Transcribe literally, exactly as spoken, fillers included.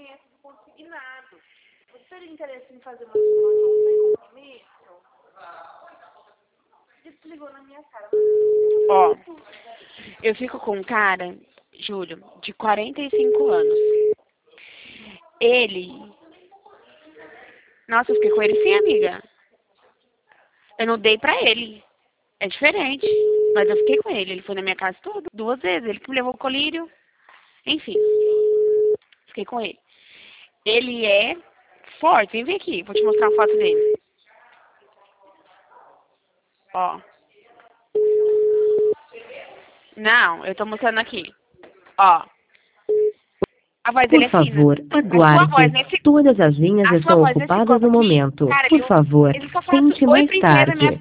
tinha sido consignado. Você teria interesse em fazer uma simulação sem compromisso? Desligou na minha cara. Ó, eu fico com um cara, Júlio, de quarenta e cinco anos. Ele... Nossa, eu fiquei com ele sim, amiga. Eu não dei pra ele. É diferente. Mas eu fiquei com ele. Ele foi na minha casa tudo, duas vezes. Ele que me levou o colírio. Enfim. Fiquei com ele. Ele é forte. Vem ver aqui. Vou te mostrar uma foto dele. Ó. Não, eu tô mostrando aqui. Ó. A voz dele Por é fina. favor, A sua voz aguarde. nesse... Todas as linhas A sua estão voz nesse ocupadas corpo no aqui, momento. cara, Por ele, favor, ele só fala assim, tente oi mais princesa, minha tarde.